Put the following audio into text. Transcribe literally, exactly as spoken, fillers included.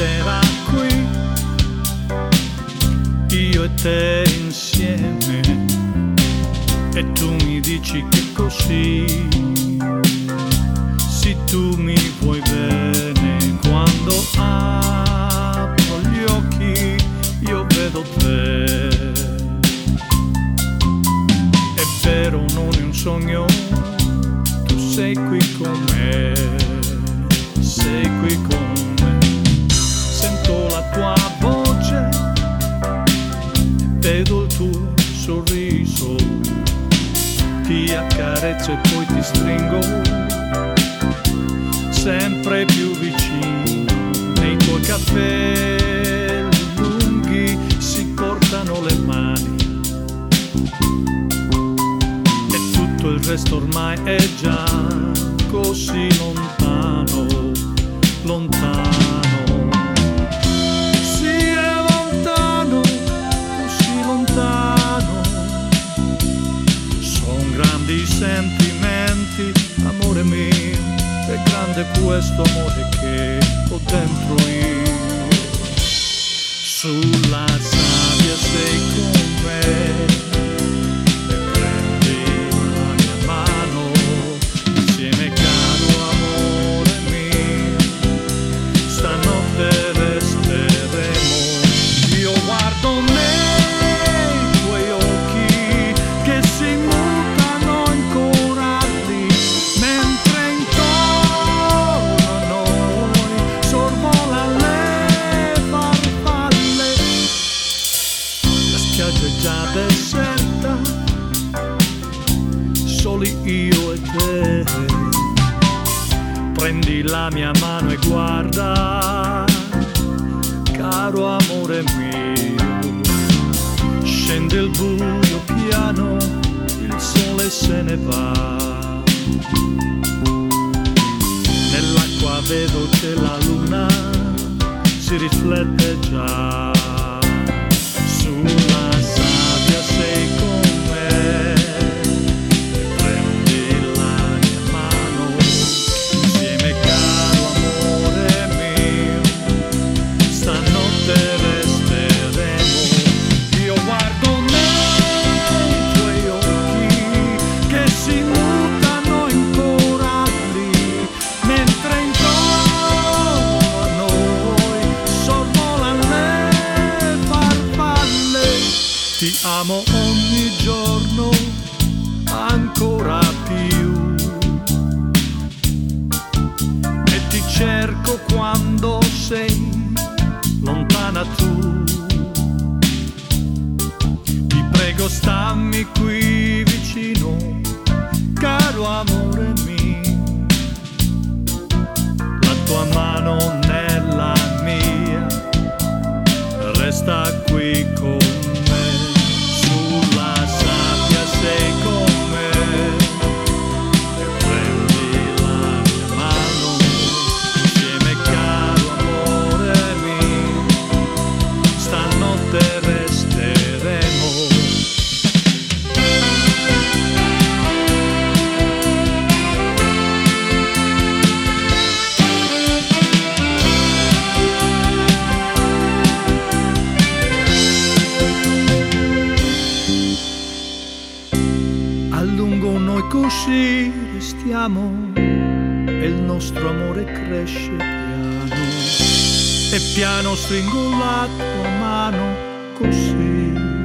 sera qui, io e te insieme, e tu mi dici che così, se tu mi vuoi bene, quando apro gli occhi io vedo te. È vero, non è un sogno, tu sei qui con me, sei qui con me. Sento la tua voce, vedo il tuo sorriso, ti accarezzo e poi ti stringo sempre più vicino. Nei tuoi capelli lunghi si portano le mani e tutto il resto ormai è già così lontano, lontano. Sì, è lontano, così lontano. Son grandi sentimenti, amore mio, è grande questo amore che ho dentro io. Sulla sabbia sei con me e prendi la mia mano, insieme caro amore mio, stanotte resteremo. Io guardo nei tuoi occhi che si mutano in coralli, mentre intorno a noi sorvolano le farfalle. La spiaggia è già deserta, soli io e te. Prendi la mia mano e guarda, caro amore mio, scende il buio piano, il sole se ne va. Nell'acqua vedo che la luna si riflette già. Sulla sabbia sei con me e prendi la mia mano, insieme caro amore mio, stanotte resteremo. Io guardo nei tuoi occhi che si mutano in coralli, mentre intorno a noi sorvolano le farfalle. Ti amo ogni giorno ancora più e ti cerco quando sei lontana tu. Ti prego, stammi qui vicino, caro amore mio, la tua mano nella mia, resta qui con me. Sulla sabbia sei con me e prendi la mia mano, insieme caro amore mio, stanotte resteremo. A lungo noi così restiamo e il nostro amore cresce piano, e piano stringo la tua mano così.